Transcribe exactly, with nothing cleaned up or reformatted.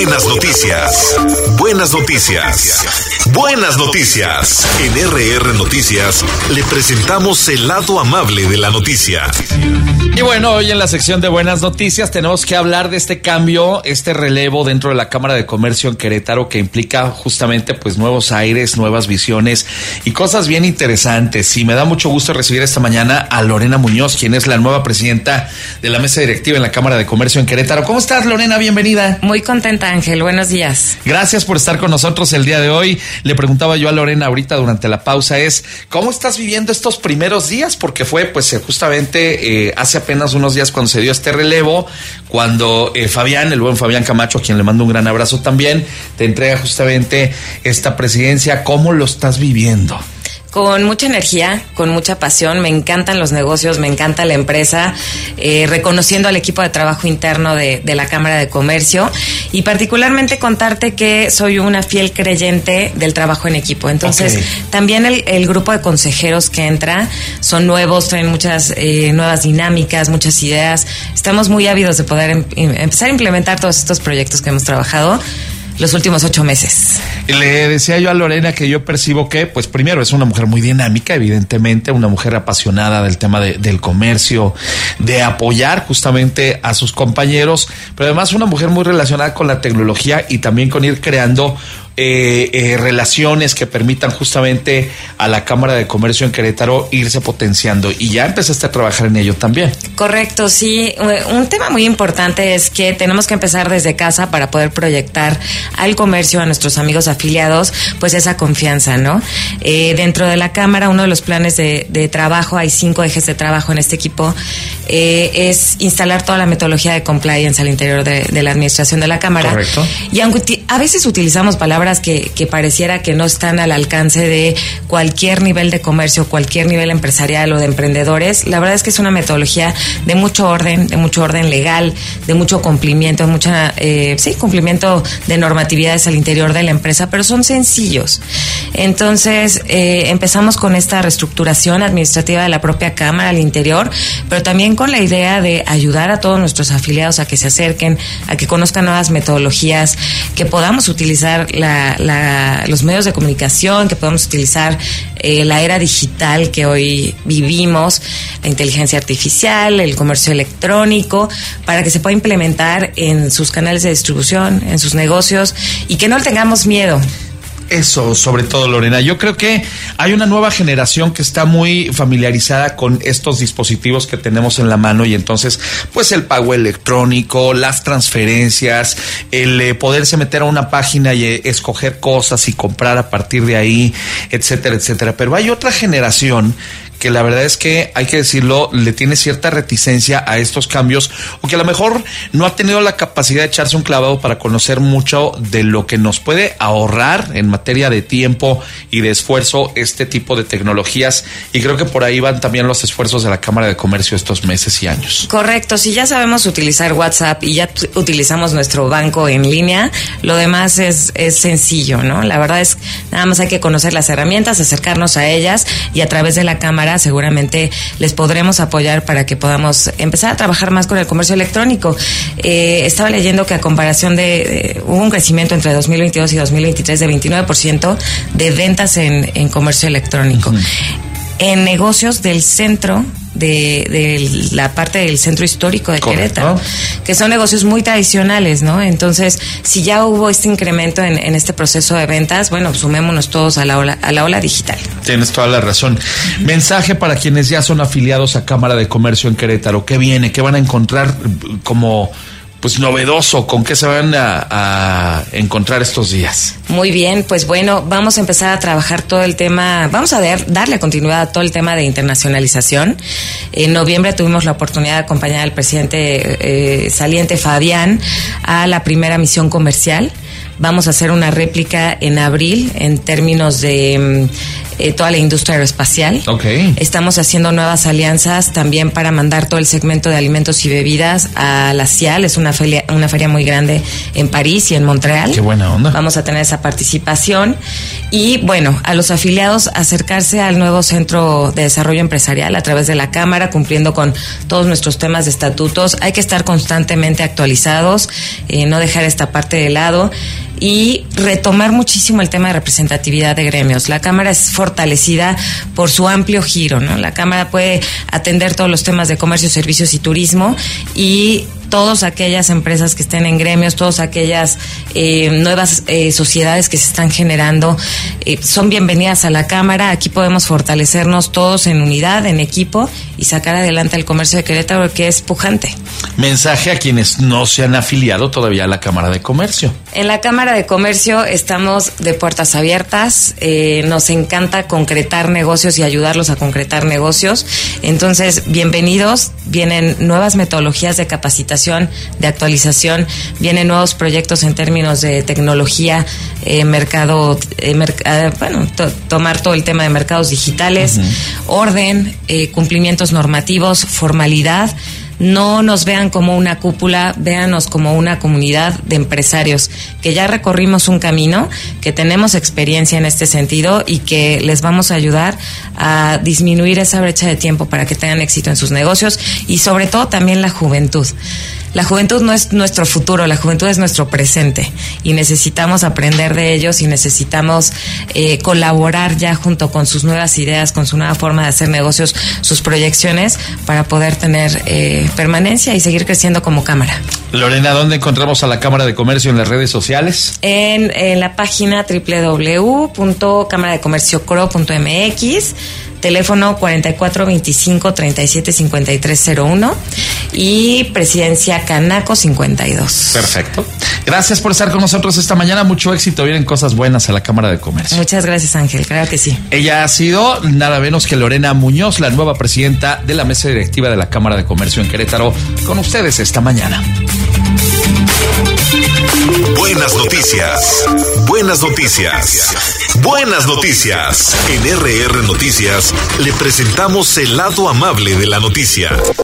Buenas noticias. Buenas noticias. Buenas noticias. En R R Noticias le presentamos el lado amable de la noticia. Y bueno, hoy en la sección de Buenas Noticias tenemos que hablar de este cambio, este relevo dentro de la Cámara de Comercio en Querétaro, que implica justamente pues nuevos aires, nuevas visiones y cosas bien interesantes. Y me da mucho gusto recibir esta mañana a Lorena Muñoz, quien es la nueva presidenta de la mesa directiva en la Cámara de Comercio en Querétaro. ¿Cómo estás, Lorena? Bienvenida. Muy contenta, Ángel. Buenos días. Gracias por estar con nosotros el día de hoy. Le preguntaba yo a Lorena ahorita durante la pausa es, ¿cómo estás viviendo estos primeros días? Porque fue pues justamente eh, hace apenas unos días cuando se dio este relevo, cuando eh, Fabián, el buen Fabián Camacho, a quien le mando un gran abrazo también, te entrega justamente esta presidencia. ¿Cómo lo estás viviendo? Con mucha energía, con mucha pasión. Me encantan los negocios, me encanta la empresa, eh, reconociendo al equipo de trabajo interno de, de la Cámara de Comercio y particularmente contarte que soy una fiel creyente del trabajo en equipo. Entonces, okay. También el, el grupo de consejeros que entra son nuevos, traen muchas eh, nuevas dinámicas, muchas ideas. Estamos muy ávidos de poder em, empezar a implementar todos estos proyectos que hemos trabajado los últimos ocho meses. Le decía yo a Lorena que yo percibo que, pues primero, es una mujer muy dinámica, evidentemente, una mujer apasionada del tema de, del comercio, de apoyar justamente a sus compañeros, pero además una mujer muy relacionada con la tecnología y también con ir creando Eh, eh, relaciones que permitan justamente a la Cámara de Comercio en Querétaro irse potenciando, y ya empezaste a trabajar en ello también. Correcto, sí. Un tema muy importante es que tenemos que empezar desde casa para poder proyectar al comercio, a nuestros amigos afiliados, pues esa confianza, ¿no? Eh, dentro de la Cámara, uno de los planes de, de trabajo, hay cinco ejes de trabajo en este equipo, eh, es instalar toda la metodología de compliance al interior de, de la administración de la Cámara. Correcto. Y aunque a veces utilizamos palabras Que, que pareciera que no están al alcance de cualquier nivel de comercio, cualquier nivel empresarial o de emprendedores, la verdad es que es una metodología de mucho orden, de mucho orden legal, de mucho cumplimiento, de mucha, eh, sí, cumplimiento de normatividades al interior de la empresa, pero son sencillos. Entonces, eh, empezamos con esta reestructuración administrativa de la propia Cámara al interior, pero también con la idea de ayudar a todos nuestros afiliados a que se acerquen, a que conozcan nuevas metodologías, que podamos utilizar la La, la, los medios de comunicación, que podemos utilizar eh, la era digital que hoy vivimos, la inteligencia artificial, el comercio electrónico, para que se pueda implementar en sus canales de distribución, en sus negocios, y que no le tengamos miedo. Eso, sobre todo, Lorena. Yo creo que hay una nueva generación que está muy familiarizada con estos dispositivos que tenemos en la mano, y entonces, pues el pago electrónico, las transferencias, el eh, poderse meter a una página y eh, escoger cosas y comprar a partir de ahí, etcétera, etcétera. Pero hay otra generación que la verdad es que, hay que decirlo, le tiene cierta reticencia a estos cambios, o que a lo mejor no ha tenido la capacidad de echarse un clavado para conocer mucho de lo que nos puede ahorrar en materia de tiempo y de esfuerzo este tipo de tecnologías, y creo que por ahí van también los esfuerzos de la Cámara de Comercio estos meses y años. Correcto, si ya sabemos utilizar WhatsApp y ya t- utilizamos nuestro banco en línea, lo demás es, es sencillo, ¿no? La verdad es, nada más hay que conocer las herramientas, acercarnos a ellas, y a través de la Cámara seguramente les podremos apoyar para que podamos empezar a trabajar más con el comercio electrónico. Eh, estaba leyendo que a comparación de, de hubo un crecimiento entre dos mil veintidós y dos mil veintitrés de veintinueve por ciento de ventas en, en comercio electrónico. Uh-huh. En negocios del centro, de, de la parte del centro histórico de Correcto. Querétaro, que son negocios muy tradicionales, ¿no? Entonces, si ya hubo este incremento en, en este proceso de ventas, bueno, sumémonos todos a la ola, a la ola digital. Tienes toda la razón. Mensaje para quienes ya son afiliados a Cámara de Comercio en Querétaro. ¿Qué viene? ¿Qué van a encontrar como pues novedoso? ¿Con qué se van a, a encontrar estos días? Muy bien, pues bueno, vamos a empezar a trabajar todo el tema, vamos a dar, darle continuidad a todo el tema de internacionalización. En noviembre tuvimos la oportunidad de acompañar al presidente eh, saliente Fabián a la primera misión comercial. Vamos a hacer una réplica en abril en términos de eh, toda la industria aeroespacial. Okay. Estamos haciendo nuevas alianzas también para mandar todo el segmento de alimentos y bebidas a la CIAL. Es una feria, una feria muy grande en París y en Montreal. Qué buena onda. Vamos a tener esa participación. Y bueno, a los afiliados acercarse al nuevo Centro de Desarrollo Empresarial a través de la Cámara, cumpliendo con todos nuestros temas de estatutos. Hay que estar constantemente actualizados, eh, no dejar esta parte de lado y retomar muchísimo el tema de representatividad de gremios. La Cámara es fortalecida por su amplio giro, ¿no? La Cámara puede atender todos los temas de comercio, servicios y turismo, y todas aquellas empresas que estén en gremios, todas aquellas eh, nuevas eh, sociedades que se están generando, eh, son bienvenidas a la Cámara. Aquí podemos fortalecernos todos en unidad, en equipo, y sacar adelante el comercio de Querétaro, que es pujante. Mensaje a quienes no se han afiliado todavía a la Cámara de Comercio. En la Cámara de Comercio estamos de puertas abiertas, eh, nos encanta concretar negocios y ayudarlos a concretar negocios. Entonces, bienvenidos, vienen nuevas metodologías de capacitación, de actualización, vienen nuevos proyectos en términos de tecnología, eh, mercado, eh, merc- eh, bueno, to- tomar todo el tema de mercados digitales, uh-huh. orden, eh, cumplimientos normativos, formalidad. No nos vean como una cúpula, véanos como una comunidad de empresarios que ya recorrimos un camino, que tenemos experiencia en este sentido y que les vamos a ayudar a disminuir esa brecha de tiempo para que tengan éxito en sus negocios, y sobre todo también la juventud. La juventud no es nuestro futuro, la juventud es nuestro presente, y necesitamos aprender de ellos y necesitamos eh, colaborar ya junto con sus nuevas ideas, con su nueva forma de hacer negocios, sus proyecciones, para poder tener eh, permanencia y seguir creciendo como Cámara. Lorena, ¿dónde encontramos a la Cámara de Comercio en las redes sociales? En, en la página doble u doble u doble u punto cámara de comercio c r o punto m x, teléfono cuarenta y cuatro veinticinco treinta y siete cincuenta y tres cero uno y Presidencia Canaco cincuenta y dos. Perfecto. Gracias por estar con nosotros esta mañana. Mucho éxito. Vienen cosas buenas a la Cámara de Comercio. Muchas gracias, Ángel. Claro que sí. Ella ha sido nada menos que Lorena Muñoz, la nueva presidenta de la mesa directiva de la Cámara de Comercio en Querétaro, con ustedes esta mañana. Buenas noticias. Buenas noticias. Buenas noticias. En R R Noticias le presentamos el lado amable de la noticia.